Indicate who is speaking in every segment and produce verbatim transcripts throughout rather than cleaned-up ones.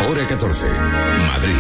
Speaker 1: Hora catorce. Madrid.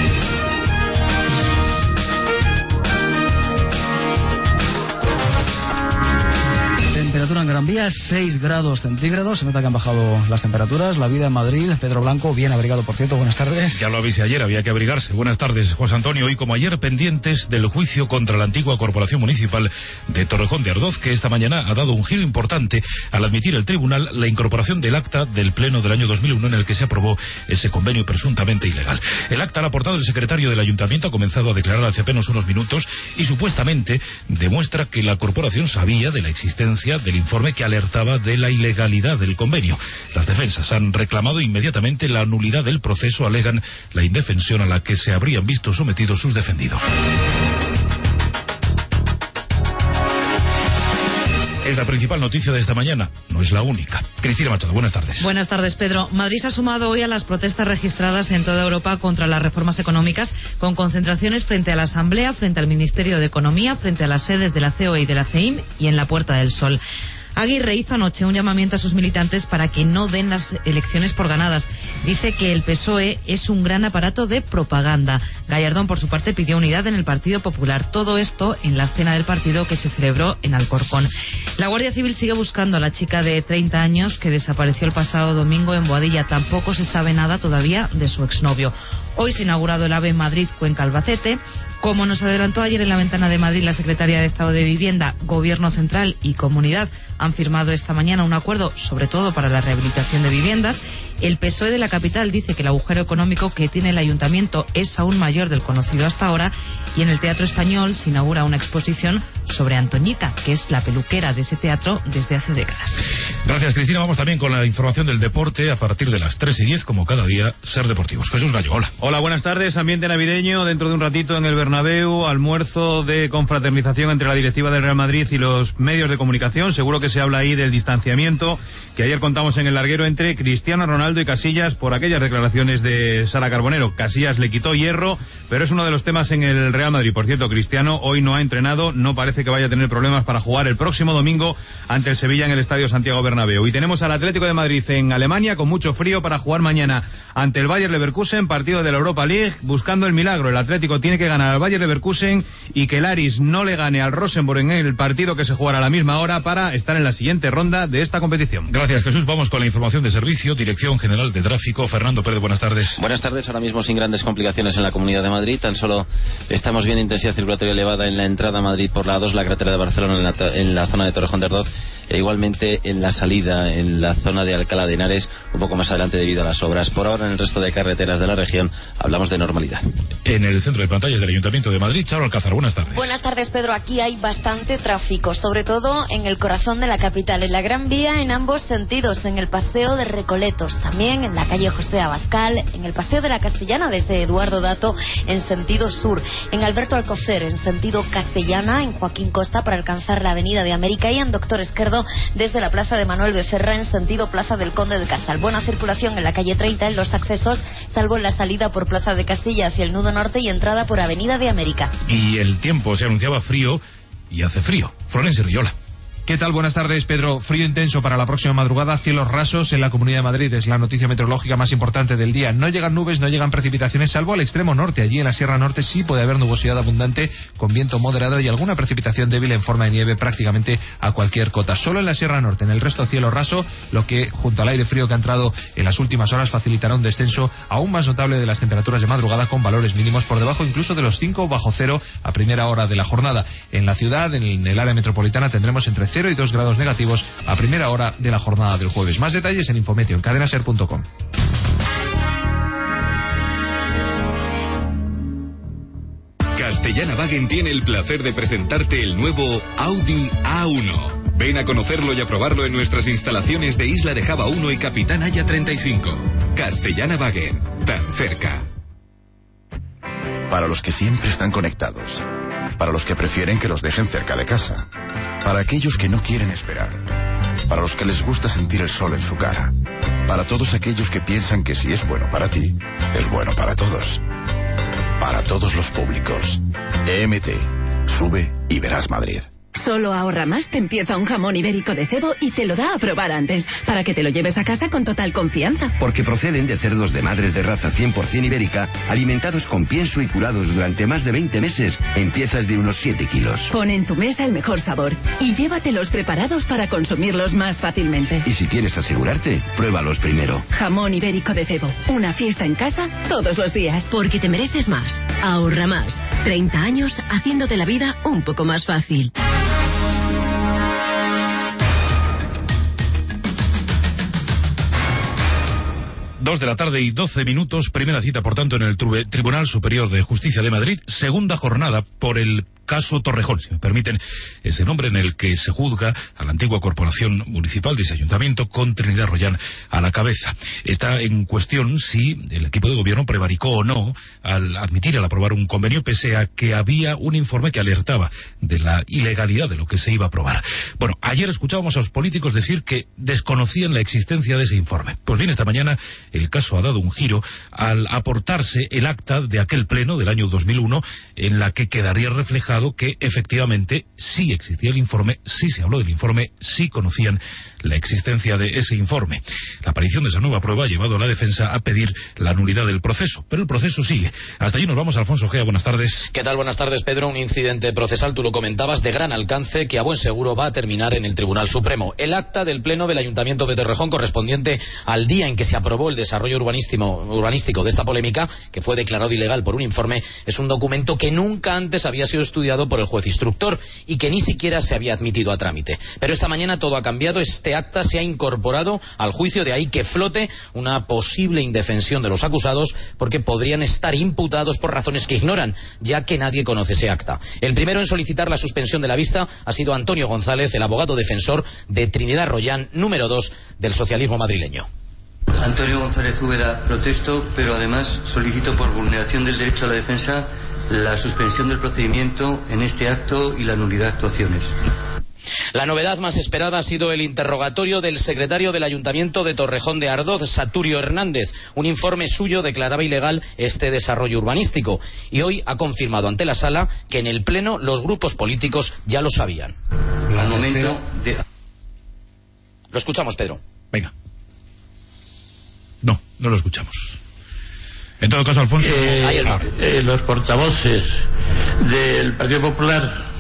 Speaker 2: Temperatura en Gran Vía, seis grados centígrados. Se nota que han bajado las temperaturas. La vida en Madrid. Pedro Blanco, bien abrigado, por cierto. Buenas tardes.
Speaker 3: Ya lo avisé ayer, había que abrigarse. Buenas tardes, José Antonio. Hoy, como ayer, pendientes del juicio contra la antigua Corporación Municipal de Torrejón de Ardoz, que esta mañana ha dado un giro importante al admitir el tribunal la incorporación del acta del pleno del año dos mil uno en el que se aprobó ese convenio presuntamente ilegal. El acta lo ha aportado el secretario del ayuntamiento, ha comenzado a declarar hace apenas unos minutos y supuestamente demuestra que la corporación sabía de la existencia del informe que alertaba de la ilegalidad del convenio. Las defensas han reclamado inmediatamente la nulidad del proceso, alegan la indefensión a la que se habrían visto sometidos sus defendidos. Es la principal noticia de esta mañana, no es la única. Cristina Machado, buenas tardes.
Speaker 4: Buenas tardes, Pedro. Madrid se ha sumado hoy a las protestas registradas en toda Europa contra las reformas económicas, con concentraciones frente a la Asamblea, frente al Ministerio de Economía, frente a las sedes de la C O E y de la C E I M y en la Puerta del Sol. Aguirre hizo anoche un llamamiento a sus militantes para que no den las elecciones por ganadas. Dice que el P S O E es un gran aparato de propaganda. Gallardón, por su parte, pidió unidad en el Partido Popular. Todo esto en la cena del partido que se celebró en Alcorcón. La Guardia Civil sigue buscando a la chica de treinta años que desapareció el pasado domingo en Boadilla. Tampoco se sabe nada todavía de su exnovio. Hoy se ha inaugurado el AVE Madrid-Cuenca-Albacete. Como nos adelantó ayer en la ventana de Madrid la Secretaría de Estado de Vivienda, Gobierno Central y Comunidad han firmado esta mañana un acuerdo, sobre todo para la rehabilitación de viviendas. El P S O E de la capital dice que el agujero económico que tiene el ayuntamiento es aún mayor del conocido hasta ahora, y en el Teatro Español se inaugura una exposición sobre Antoñita, que es la peluquera de ese teatro desde hace décadas.
Speaker 3: Gracias, Cristina. Vamos también con la información del deporte a partir de las tres y diez, como cada día, Ser Deportivos. Jesús Gallo, hola.
Speaker 5: Hola, buenas tardes. Ambiente navideño dentro de un ratito en el Bernabéu, almuerzo de confraternización entre la directiva del Real Madrid y los medios de comunicación. Seguro que se habla ahí del distanciamiento que ayer contamos en el larguero entre Cristiano Ronaldo y Casillas por aquellas declaraciones de Sara Carbonero. Casillas le quitó hierro, pero es uno de los temas en el Real Madrid. Por cierto, Cristiano hoy no ha entrenado, no parece que vaya a tener problemas para jugar el próximo domingo ante el Sevilla en el Estadio Santiago Bernabéu. Y tenemos al Atlético de Madrid en Alemania con mucho frío para jugar mañana ante el Bayer Leverkusen, partido de la Europa League, buscando el milagro. El Atlético tiene que ganar al Bayer Leverkusen y que el Aris no le gane al Rosenborg en el partido que se jugará a la misma hora para estar en la siguiente ronda de esta competición.
Speaker 3: Gracias, Jesús. Vamos con la información de servicio. Dirección General de Tráfico, Fernando Pérez, buenas tardes.
Speaker 6: Buenas tardes. Ahora mismo sin grandes complicaciones en la Comunidad de Madrid. Tan solo estamos viendo intensidad circulatoria elevada en la entrada a Madrid por la A dos, la carretera de Barcelona, en la, en la zona de Torrejón de Ardoz, e igualmente en la salida en la zona de Alcalá de Henares, un poco más adelante debido a las obras. Por ahora, en el resto de carreteras de la región hablamos de normalidad.
Speaker 3: En el centro de pantallas del Ayuntamiento de Madrid, Charo Alcázar, buenas tardes.
Speaker 7: Buenas tardes, Pedro. Aquí hay bastante tráfico, sobre todo en el corazón de la capital, en la Gran Vía en ambos sentidos, en el Paseo de Recoletos, también en la calle José Abascal, en el Paseo de la Castellana desde Eduardo Dato en sentido sur, en Alberto Alcocer en sentido Castellana, en Joaquín Costa para alcanzar la Avenida de América, y en Doctor Esquerdo desde la Plaza de Manuel Becerra en sentido Plaza del Conde de Casal. Buena circulación en la calle treinta en los accesos, salvo en la salida por Plaza de Castilla hacia el nudo norte y entrada por Avenida de América.
Speaker 3: Y el tiempo se anunciaba frío y hace frío. Florencio Riola.
Speaker 8: ¿Qué tal? Buenas tardes, Pedro. Frío intenso para la próxima madrugada, cielos rasos en la Comunidad de Madrid. Es la noticia meteorológica más importante del día. No llegan nubes, no llegan precipitaciones, salvo al extremo norte. Allí en la Sierra Norte sí puede haber nubosidad abundante, con viento moderado y alguna precipitación débil en forma de nieve prácticamente a cualquier cota. Solo en la Sierra Norte, en el resto cielo raso, lo que junto al aire frío que ha entrado en las últimas horas facilitará un descenso aún más notable de las temperaturas de madrugada, con valores mínimos por debajo incluso de los cinco bajo cero a primera hora de la jornada. En la ciudad, en el área metropolitana, tendremos entre cero y dos grados negativos a primera hora de la jornada del jueves. Más detalles en Infometeo, en cadenaser punto com.
Speaker 1: Castellana-Wagen tiene el placer de presentarte el nuevo Audi A uno. Ven a conocerlo y a probarlo en nuestras instalaciones de Isla de Java uno y Capitán Haya treinta y cinco. Castellana-Wagen, tan cerca.
Speaker 9: Para los que siempre están conectados, para los que prefieren que los dejen cerca de casa, para aquellos que no quieren esperar, para los que les gusta sentir el sol en su cara, para todos aquellos que piensan que si es bueno para ti, es bueno para todos. Para todos los públicos. E M T. Sube y verás Madrid.
Speaker 10: Solo Ahorra Más te empieza un jamón ibérico de cebo y te lo da a probar antes, para que te lo lleves a casa con total confianza.
Speaker 11: Porque proceden de cerdos de madres de raza cien por ciento ibérica, alimentados con pienso y curados durante más de veinte meses en piezas de unos siete kilos.
Speaker 10: Pon en tu mesa el mejor sabor y llévatelos preparados para consumirlos más fácilmente.
Speaker 11: Y si quieres asegurarte, pruébalos primero.
Speaker 10: Jamón ibérico de cebo, una fiesta en casa todos los días.
Speaker 12: Porque te mereces más. Ahorra Más. treinta años haciéndote la vida un poco más fácil.
Speaker 3: Dos de la tarde y doce minutos, primera cita por tanto en el Tribunal Superior de Justicia de Madrid, segunda jornada por el caso Torrejón, si me permiten ese nombre, en el que se juzga a la antigua corporación municipal de ese ayuntamiento con Trinidad Royan a la cabeza. Está en cuestión si el equipo de gobierno prevaricó o no al admitir, al aprobar un convenio, pese a que había un informe que alertaba de la ilegalidad de lo que se iba a aprobar. Bueno, ayer escuchábamos a los políticos decir que desconocían la existencia de ese informe. Pues bien, esta mañana el caso ha dado un giro al aportarse el acta de aquel pleno del año dos mil uno, en la que quedaría reflejado que efectivamente sí existía el informe, sí se habló del informe, sí conocían la existencia de ese informe. La aparición de esa nueva prueba ha llevado a la defensa a pedir la nulidad del proceso, pero el proceso sigue. Hasta allí nos vamos. Alfonso Gea, buenas tardes.
Speaker 13: ¿Qué tal? Buenas tardes, Pedro. Un incidente procesal, tú lo comentabas, de gran alcance, que a buen seguro va a terminar en el Tribunal Supremo. El acta del pleno del Ayuntamiento de Torrejón, correspondiente al día en que se aprobó el desarrollo urbanístico, urbanístico de esta polémica, que fue declarado ilegal por un informe, es un documento que nunca antes había sido estudiado por el juez instructor y que ni siquiera se había admitido a trámite. Pero esta mañana todo ha cambiado. Este acta se ha incorporado al juicio, de ahí que flote una posible indefensión de los acusados, porque podrían estar imputados por razones que ignoran, ya que nadie conoce ese acta. El primero en solicitar la suspensión de la vista ha sido Antonio González, el abogado defensor de Trinidad Royan, número dos del socialismo madrileño.
Speaker 14: Antonio González Úbeda, protesto, pero además solicito por vulneración del derecho a la defensa la suspensión del procedimiento en este acto y la nulidad de actuaciones.
Speaker 13: La novedad más esperada ha sido el interrogatorio del secretario del Ayuntamiento de Torrejón de Ardoz, Saturio Hernández. Un informe suyo declaraba ilegal este desarrollo urbanístico y hoy ha confirmado ante la sala que en el Pleno los grupos políticos ya lo sabían.
Speaker 14: Al momento de...
Speaker 13: Lo escuchamos, Pedro.
Speaker 3: Venga. No, no lo escuchamos. En todo caso, Alfonso...
Speaker 15: Eh,
Speaker 13: Ahí está.
Speaker 15: Eh, los portavoces del Partido Popular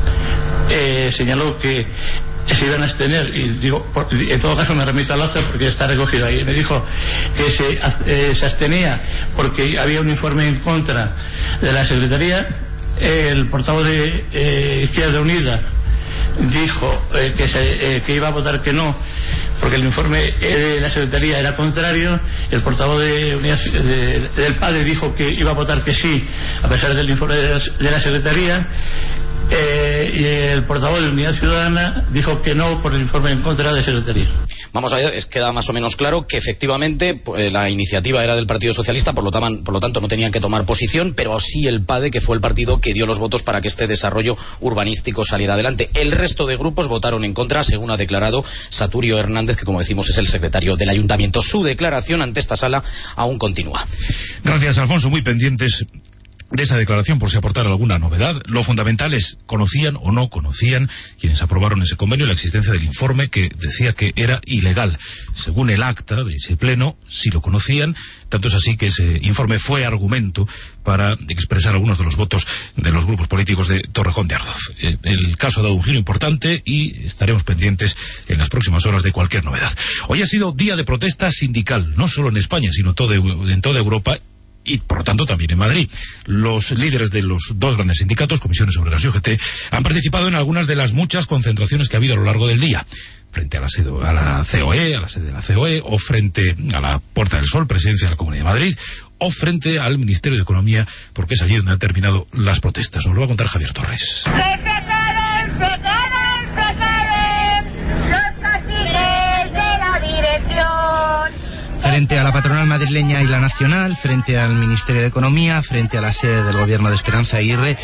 Speaker 15: eh, señaló que se iban a abstener, y digo, por, en todo caso me remito al acta porque está recogido ahí. Me dijo que se, eh, se abstenía porque había un informe en contra de la Secretaría. El portavoz de eh, Izquierda Unida dijo eh, que, se, eh, que iba a votar que no porque el informe de la Secretaría era contrario. El portavoz de Unidad, de, del P A D E dijo que iba a votar que sí a pesar del informe de la, de la Secretaría. Eh, y el portavoz de Unidad Ciudadana dijo que no por el informe en contra de Secretaría.
Speaker 13: Vamos a ver, queda más o menos claro que efectivamente pues, la iniciativa era del Partido Socialista, por lo, taman, por lo tanto no tenían que tomar posición, pero sí el P A D E, que fue el partido que dio los votos para que este desarrollo urbanístico saliera adelante. El resto de grupos votaron en contra, según ha declarado Saturio Hernández, que como decimos es el secretario del Ayuntamiento. Su declaración ante esta sala aún continúa.
Speaker 3: Gracias, Alfonso. Muy pendientes de esa declaración por si aportara alguna novedad. Lo fundamental es, ¿conocían o no conocían quienes aprobaron ese convenio la existencia del informe que decía que era ilegal? Según el acta de ese pleno, sí lo conocían, tanto es así que ese informe fue argumento para expresar algunos de los votos de los grupos políticos de Torrejón de Ardoz. El caso ha dado un giro importante y estaremos pendientes en las próximas horas de cualquier novedad. Hoy ha sido día de protesta sindical, no solo en España, sino todo, en toda Europa, y por lo tanto también en Madrid. Los líderes de los dos grandes sindicatos, Comisiones Obreras y U G T, han participado en algunas de las muchas concentraciones que ha habido a lo largo del día, frente a la, sede, a la C O E, a la sede de la C O E, o frente a la Puerta del Sol, presidencia de la Comunidad de Madrid, o frente al Ministerio de Economía, porque es allí donde han terminado las protestas. Nos lo va a contar Javier Torres.
Speaker 16: ¡Se separen, se queden, se queden los caciques de la dirección!
Speaker 17: Frente a la patronal madrileña y la nacional, frente al Ministerio de Economía, frente a la sede del gobierno de Esperanza Aguirre,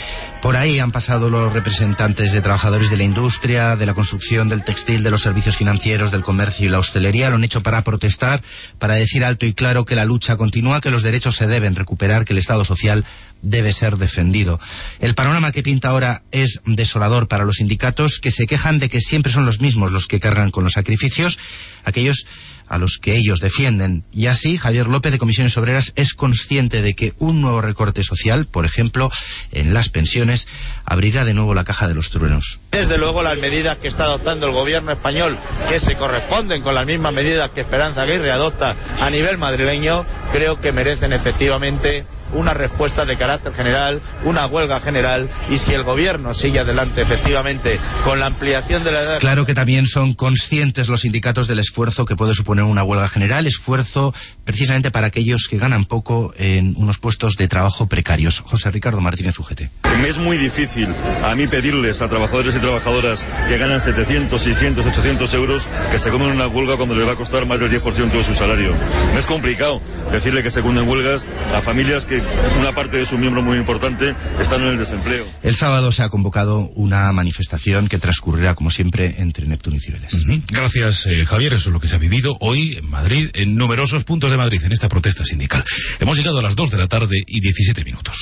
Speaker 17: Por ahí han pasado los representantes de trabajadores de la industria, de la construcción, del textil, de los servicios financieros, del comercio y la hostelería. Lo han hecho para protestar, para decir alto y claro que la lucha continúa, que los derechos se deben recuperar, que el Estado social debe ser defendido. El panorama que pinta ahora es desolador para los sindicatos, que se quejan de que siempre son los mismos los que cargan con los sacrificios, aquellos a los que ellos defienden. Y así, Javier López, de Comisiones Obreras, es consciente de que un nuevo recorte social, por ejemplo, en las pensiones, abrirá de nuevo la caja de los truenos.
Speaker 18: Desde luego, las medidas que está adoptando el gobierno español, que se corresponden con las mismas medidas que Esperanza Aguirre adopta a nivel madrileño, creo que merecen efectivamente una respuesta de carácter general, una huelga general, y si el gobierno sigue adelante efectivamente con la ampliación de la edad...
Speaker 17: Claro que también son conscientes los sindicatos del esfuerzo que puede suponer una huelga general, esfuerzo precisamente para aquellos que ganan poco en unos puestos de trabajo precarios. José Ricardo Martínez, U G T.
Speaker 19: Me es muy difícil a mí pedirles a trabajadores y trabajadoras que ganan setecientos, seiscientos, ochocientos euros que se comen una huelga cuando les va a costar más del diez por ciento de su salario. Me es complicado decirle que se cunden huelgas a familias que una parte de su miembro muy importante están en el desempleo.
Speaker 17: El sábado se ha convocado una manifestación que transcurrirá, como siempre, entre Neptuno y Cibeles.
Speaker 3: Uh-huh. Gracias, eh, Javier. Eso es lo que se ha vivido hoy en Madrid, en numerosos puntos de Madrid, en esta protesta sindical. Hemos llegado a las dos de la tarde y diecisiete minutos.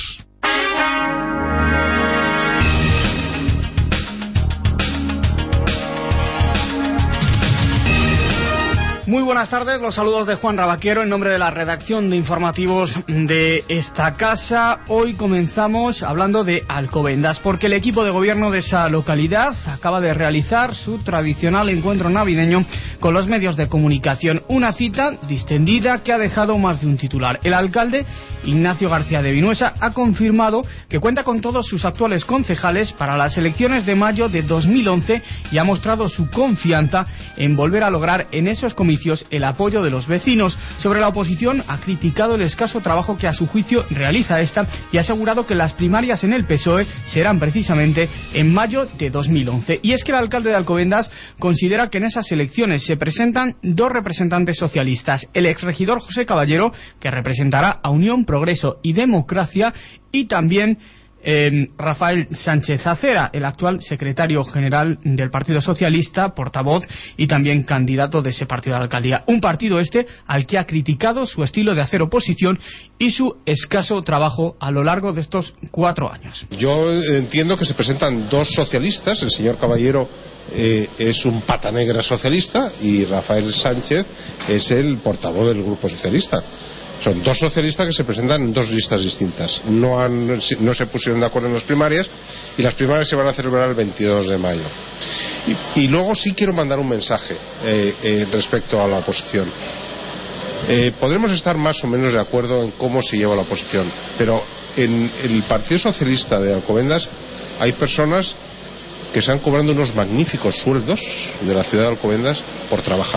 Speaker 20: Muy buenas tardes, los saludos de Juan Rabaquero en nombre de la redacción de informativos de esta casa. Hoy comenzamos hablando de Alcobendas, porque el equipo de gobierno de esa localidad acaba de realizar su tradicional encuentro navideño con los medios de comunicación. Una cita distendida que ha dejado más de un titular. El alcalde, Ignacio García de Vinuesa, ha confirmado que cuenta con todos sus actuales concejales para las elecciones de mayo de dos mil once y ha mostrado su confianza en volver a lograr en esos comicios el apoyo de los vecinos. Sobre la oposición, ha criticado el escaso trabajo que a su juicio realiza esta y ha asegurado que las primarias en el P S O E serán precisamente en mayo de dos mil once. Y es que el alcalde de Alcobendas considera que en esas elecciones se presentan dos representantes socialistas, el exregidor José Caballero, que representará a Unión, Progreso y Democracia, y también Eh, Rafael Sánchez Acera, el actual secretario general del Partido Socialista, portavoz y también candidato de ese partido a la alcaldía. Un partido este al que ha criticado su estilo de hacer oposición y su escaso trabajo a lo largo de estos cuatro años.
Speaker 21: Yo entiendo que se presentan dos socialistas, el señor Caballero eh, es un pata negra socialista y Rafael Sánchez es el portavoz del Grupo Socialista. Son dos socialistas que se presentan en dos listas distintas. No, han, no se pusieron de acuerdo en las primarias y las primarias se van a celebrar el veintidós de mayo. Y, y luego sí quiero mandar un mensaje eh, eh, respecto a la oposición. Eh, podremos estar más o menos de acuerdo en cómo se lleva la oposición, pero en el Partido Socialista de Alcobendas hay personas que están cobrando unos magníficos sueldos de la ciudad de Alcobendas por trabajar.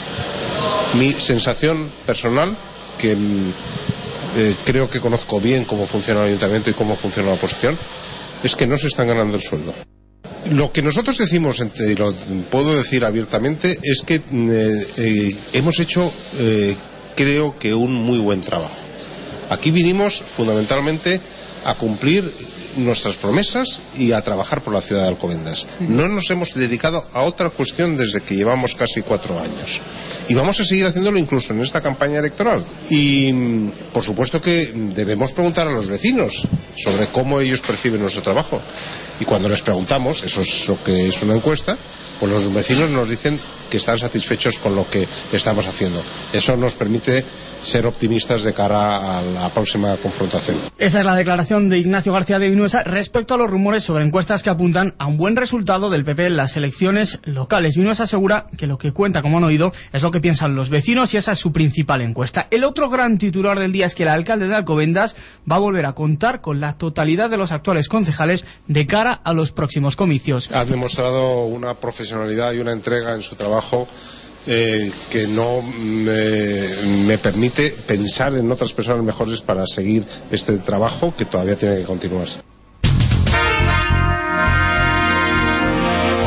Speaker 21: Mi sensación personal, que eh, creo que conozco bien cómo funciona el ayuntamiento y cómo funciona la oposición, es que no se están ganando el sueldo. Lo que nosotros decimos, y lo puedo decir abiertamente, es que eh, eh, hemos hecho, eh, creo que un muy buen trabajo. Aquí vinimos fundamentalmente a cumplir nuestras promesas y a trabajar por la ciudad de Alcobendas. No nos hemos dedicado a otra cuestión desde que llevamos casi cuatro años. Y vamos a seguir haciéndolo incluso en esta campaña electoral. Y por supuesto que debemos preguntar a los vecinos sobre cómo ellos perciben nuestro trabajo. Y cuando les preguntamos, eso es lo que es una encuesta, pues los vecinos nos dicen que están satisfechos con lo que estamos haciendo. Eso nos permite ser optimistas de cara a la próxima confrontación.
Speaker 20: Esa es la declaración de Ignacio García de Vinuesa respecto a los rumores sobre encuestas que apuntan a un buen resultado del P P en las elecciones locales. Vinuesa asegura que lo que cuenta, como han oído, es lo que piensan los vecinos y esa es su principal encuesta. El otro gran titular del día es que el alcalde de Alcobendas va a volver a contar con la totalidad de los actuales concejales de cara a los próximos comicios.
Speaker 21: Han demostrado una profesionalidad y una entrega en su trabajo Eh, que no me, me permite pensar en otras personas mejores para seguir este trabajo que todavía tiene que continuar.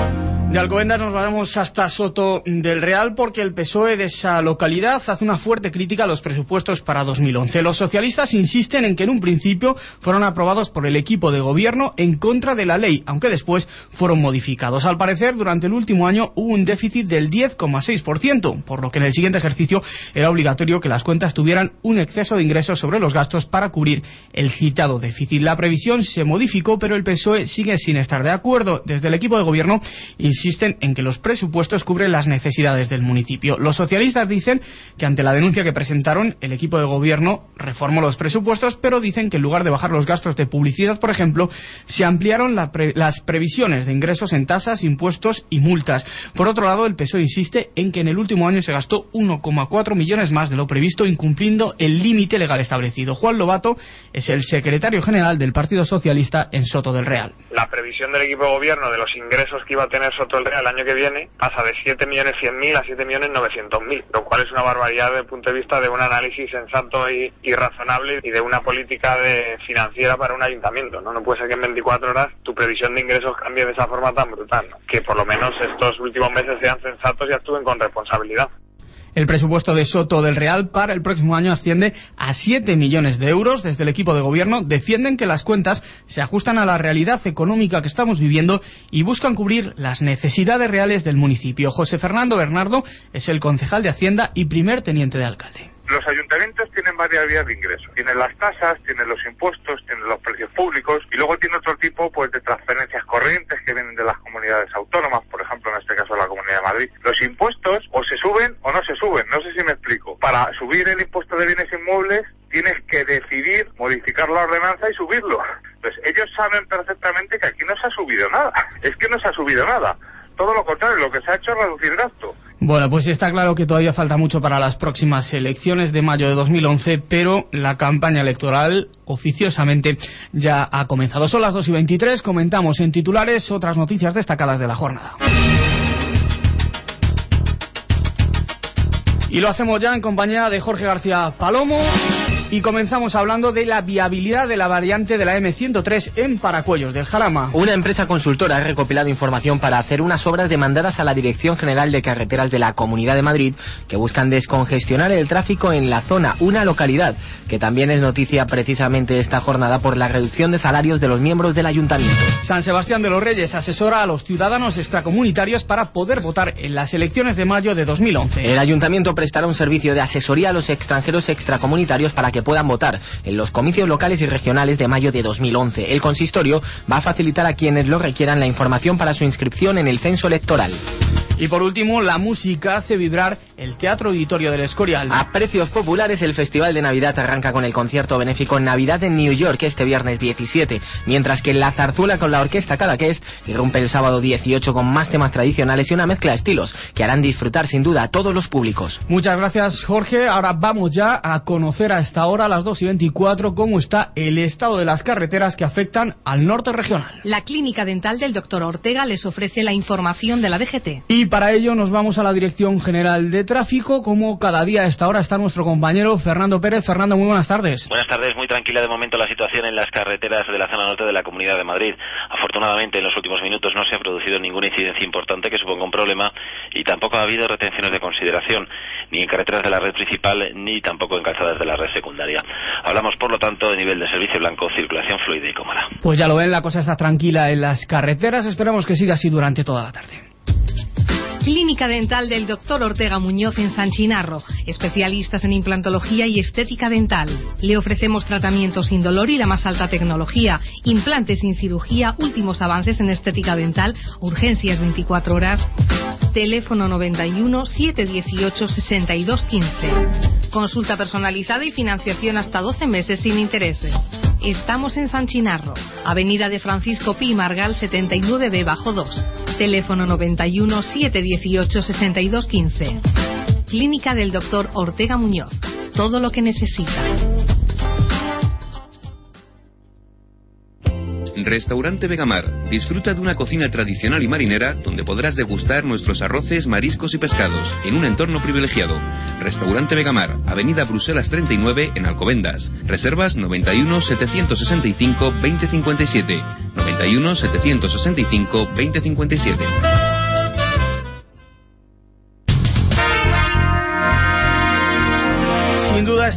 Speaker 20: De Alcobendas nos vamos hasta Soto del Real porque el P S O E de esa localidad hace una fuerte crítica a los presupuestos para dos mil once. Los socialistas insisten en que en un principio fueron aprobados por el equipo de gobierno en contra de la ley, aunque después fueron modificados. Al parecer, durante el último año hubo un déficit del diez coma seis por ciento, por lo que en el siguiente ejercicio era obligatorio que las cuentas tuvieran un exceso de ingresos sobre los gastos para cubrir el citado déficit. La previsión se modificó, pero el P S O E sigue sin estar de acuerdo. Desde el equipo de gobierno insisten en que los presupuestos cubren las necesidades del municipio. Los socialistas dicen que ante la denuncia que presentaron, el equipo de gobierno reformó los presupuestos, pero dicen que en lugar de bajar los gastos de publicidad, por ejemplo, se ampliaron la pre- las previsiones de ingresos en tasas, impuestos y multas. Por otro lado, el P S O E insiste en que en el último año se gastó uno coma cuatro millones más de lo previsto, incumpliendo el límite legal establecido. Juan Lobato es el secretario general del Partido Socialista en Soto del Real.
Speaker 2: La previsión del equipo de gobierno de los ingresos que iba a tener Soto del Real el año que viene pasa de siete millones cien mil a siete millones novecientos mil, lo cual es una barbaridad desde el punto de vista de un análisis sensato y, y razonable y de una política de financiera para un ayuntamiento, ¿no? No puede ser que en veinticuatro horas tu previsión de ingresos cambie de esa forma tan brutal, ¿no? Que por lo menos estos últimos meses sean sensatos y actúen con responsabilidad.
Speaker 20: El presupuesto de Soto del Real para el próximo año asciende a siete millones de euros. Desde el equipo de gobierno defienden que las cuentas se ajustan a la realidad económica que estamos viviendo y buscan cubrir las necesidades reales del municipio. José Fernando Bernardo es el concejal de Hacienda y primer teniente de alcalde.
Speaker 22: Los ayuntamientos tienen varias vías de ingreso. Tienen las tasas, tienen los impuestos, tienen los precios públicos y luego tiene otro tipo pues de transferencias corrientes que vienen de las comunidades autónomas, por ejemplo en este caso la Comunidad de Madrid. Los impuestos o se suben o no se suben, no sé si me explico. Para subir el impuesto de bienes inmuebles tienes que decidir modificar la ordenanza y subirlo. Pues ellos saben perfectamente que aquí no se ha subido nada. Es que no se ha subido nada. Todo lo contrario, lo que se ha hecho es reducir gasto.
Speaker 20: Bueno, pues está claro que todavía falta mucho para las próximas elecciones de mayo de dos mil once, pero la campaña electoral oficiosamente ya ha comenzado. Son las dos y veintitrés, comentamos en titulares otras noticias destacadas de la jornada. Y lo hacemos ya en compañía de Jorge García Palomo. Y comenzamos hablando de la viabilidad de la variante de la eme ciento tres en Paracuellos del Jarama.
Speaker 23: Una empresa consultora ha recopilado información para hacer unas obras demandadas a la Dirección General de Carreteras de la Comunidad de Madrid que buscan descongestionar el tráfico en la zona, una localidad que también es noticia precisamente esta jornada por la reducción de salarios de los miembros del ayuntamiento.
Speaker 20: San Sebastián de los Reyes asesora a los ciudadanos extracomunitarios para poder votar en las elecciones de mayo de dos mil once.
Speaker 23: El ayuntamiento prestará un servicio de asesoría a los extranjeros extracomunitarios para que puedan votar en los comicios locales y regionales de mayo de dos mil once. El consistorio va a facilitar a quienes lo requieran la información para su inscripción en el censo electoral.
Speaker 20: Y por último, la música hace vibrar el Teatro Auditorio del Escorial.
Speaker 23: A precios populares, el Festival de Navidad arranca con el concierto benéfico Navidad en New York este viernes diecisiete, mientras que la zarzuela con la Orquesta Cadaqués irrumpe el sábado dieciocho con más temas tradicionales y una mezcla de estilos que harán disfrutar sin duda a todos los públicos.
Speaker 20: Muchas gracias, Jorge. Ahora vamos ya a conocer a esta hora, a las dos y veinticuatro, cómo está el estado de las carreteras que afectan al norte regional.
Speaker 24: La Clínica Dental del doctor Ortega les ofrece la información de la D G T.
Speaker 20: Y para ello nos vamos a la Dirección General de Tráfico. Como cada día a esta hora está nuestro compañero Fernando Pérez. Fernando, muy buenas tardes.
Speaker 25: Buenas tardes. Muy tranquila de momento la situación en las carreteras de la zona norte de la Comunidad de Madrid. Afortunadamente en los últimos minutos no se ha producido ninguna incidencia importante que suponga un problema y tampoco ha habido retenciones de consideración ni en carreteras de la red principal ni tampoco en calzadas de la red secundaria. Hablamos por lo tanto de nivel de servicio blanco, circulación fluida y cómoda.
Speaker 20: Pues ya lo ven, la cosa está tranquila en las carreteras. Esperamos que siga así durante toda la tarde.
Speaker 24: Clínica Dental del doctor Ortega Muñoz en San Chinarro, especialistas en implantología y estética dental. Le ofrecemos tratamientos sin dolor y la más alta tecnología, implantes sin cirugía, últimos avances en estética dental, urgencias veinticuatro horas. Teléfono noventa y uno, setecientos dieciocho, sesenta y dos quince. Consulta personalizada y financiación hasta doce meses sin intereses. Estamos en San Chinarro, Avenida de Francisco Pi Margal setenta y nueve B bajo dos. Teléfono noventa y uno, setecientos dieciocho, sesenta y dos quince. Clínica del doctor Ortega Muñoz. Todo lo que necesita.
Speaker 26: Restaurante Vegamar. Disfruta de una cocina tradicional y marinera donde podrás degustar nuestros arroces, mariscos y pescados en un entorno privilegiado. Restaurante Vegamar, Avenida Bruselas treinta y nueve en Alcobendas. Reservas noventa y uno, setecientos sesenta y cinco, veinte cincuenta y siete. noventa y uno, setecientos sesenta y cinco, veinte cincuenta y siete.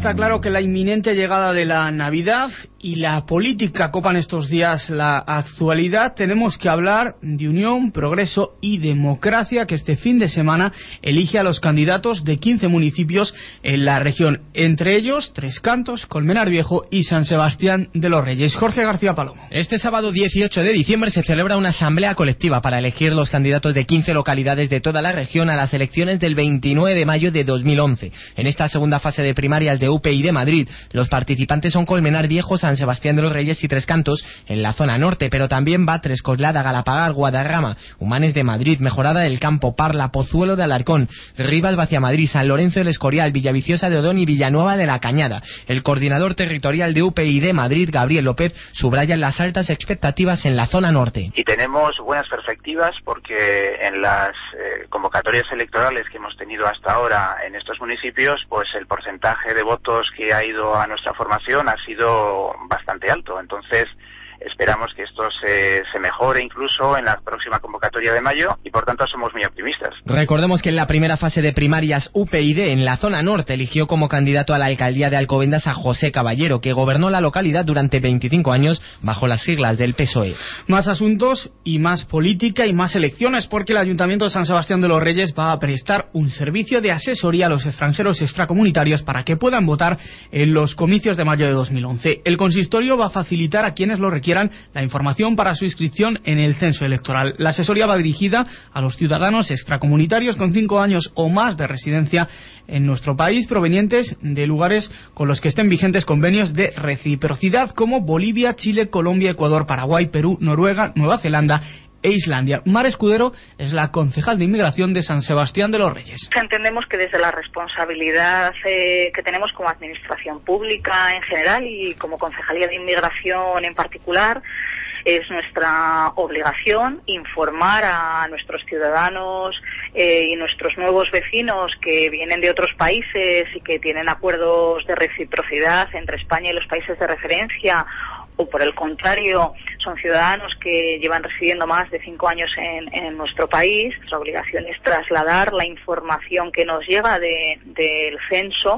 Speaker 20: está claro que la inminente llegada de la Navidad y la política copan estos días la actualidad. Tenemos que hablar de Unión, Progreso y Democracia, que este fin de semana elige a los candidatos de quince municipios en la región, entre ellos Tres Cantos, Colmenar Viejo y San Sebastián de los Reyes. Jorge García Palomo.
Speaker 23: Este sábado dieciocho de diciembre se celebra una asamblea colectiva para elegir los candidatos de quince localidades de toda la región a las elecciones del veintinueve de mayo de dos mil once. En esta segunda fase de primarias de U P y de Madrid, los participantes son Colmenar Viejo, San Sebastián de los Reyes y Tres Cantos en la zona norte, pero también Batres, Coslada, Galapagar, Guadarrama, Humanes de Madrid, Mejorada del Campo, Parla, Pozuelo de Alarcón, Rivas Vaciamadrid, San Lorenzo del Escorial, Villaviciosa de Odón y Villanueva de la Cañada. El coordinador territorial de U P y de Madrid, Gabriel López, subraya las altas expectativas en la zona norte.
Speaker 1: Y tenemos buenas perspectivas porque en las eh, convocatorias electorales que hemos tenido hasta ahora en estos municipios, pues el porcentaje de votos que ha ido a nuestra formación ha sido bastante alto. Entonces esperamos que esto se, se mejore incluso en la próxima convocatoria de mayo y por tanto somos muy optimistas.
Speaker 23: Recordemos que en la primera fase de primarias U P y D en la zona norte eligió como candidato a la alcaldía de Alcobendas a José Caballero, que gobernó la localidad durante veinticinco años bajo las siglas del P S O E.
Speaker 20: Más asuntos y más política y más elecciones, porque el Ayuntamiento de San Sebastián de los Reyes va a prestar un servicio de asesoría a los extranjeros extracomunitarios para que puedan votar en los comicios de mayo de dos mil once. El consistorio va a facilitar a quienes lo requieran la información para su inscripción en el censo electoral. La asesoría va dirigida a los ciudadanos extracomunitarios con cinco años o más de residencia en nuestro país, provenientes de lugares con los que estén vigentes convenios de reciprocidad como Bolivia, Chile, Colombia, Ecuador, Paraguay, Perú, Noruega, Nueva Zelanda e Islandia. Mar Escudero es la concejal de Inmigración de San Sebastián de los Reyes.
Speaker 4: Entendemos que desde la responsabilidad eh, que tenemos como administración pública en general y como Concejalía de Inmigración en particular, es nuestra obligación informar a nuestros ciudadanos eh, y nuestros nuevos vecinos que vienen de otros países y que tienen acuerdos de reciprocidad entre España y los países de referencia, o por el contrario son ciudadanos que llevan residiendo más de cinco años en, en nuestro país. Nuestra obligación es trasladar la información que nos llega de, del censo.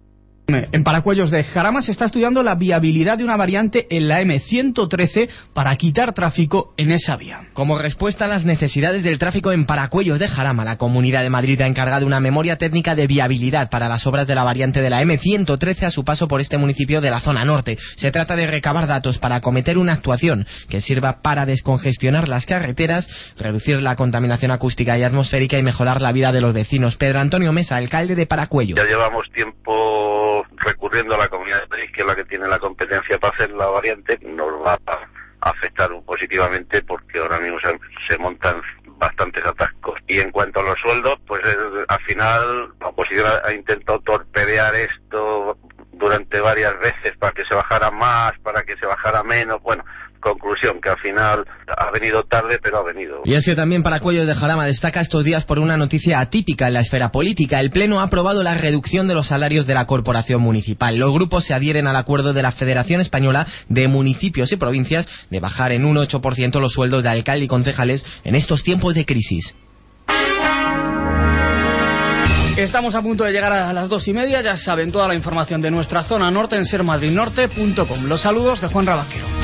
Speaker 20: En Paracuellos de Jarama se está estudiando la viabilidad de una variante en la eme ciento trece para quitar tráfico en esa vía.
Speaker 23: Como respuesta a las necesidades del tráfico en Paracuellos de Jarama, la Comunidad de Madrid ha encargado una memoria técnica de viabilidad para las obras de la variante de la eme ciento trece a su paso por este municipio de la zona norte. Se trata de recabar datos para acometer una actuación que sirva para descongestionar las carreteras, reducir la contaminación acústica y atmosférica y mejorar la vida de los vecinos. Pedro Antonio Mesa, alcalde de Paracuellos.
Speaker 5: Ya llevamos tiempo recurriendo a la Comunidad de Madrid, que es la que tiene la competencia para hacer la variante. Nos va a afectar positivamente porque ahora mismo se, se montan bastantes atascos. Y en cuanto a los sueldos, pues eh, al final la oposición ha, ha intentado torpedear esto durante varias veces para que se bajara más, para que se bajara menos. Bueno, conclusión, que al final ha venido tarde, pero ha venido.
Speaker 23: Y es que también Paracuellos de Jarama destaca estos días por una noticia atípica en la esfera política. El Pleno ha aprobado la reducción de los salarios de la corporación municipal. Los grupos se adhieren al acuerdo de la Federación Española de Municipios y Provincias de bajar en un ocho por ciento los sueldos de alcalde y concejales en estos tiempos de crisis.
Speaker 20: Estamos a punto de llegar a las dos y media. Ya saben toda la información de nuestra zona norte en ser madrid norte punto com. Los saludos de Juan Rabaquero.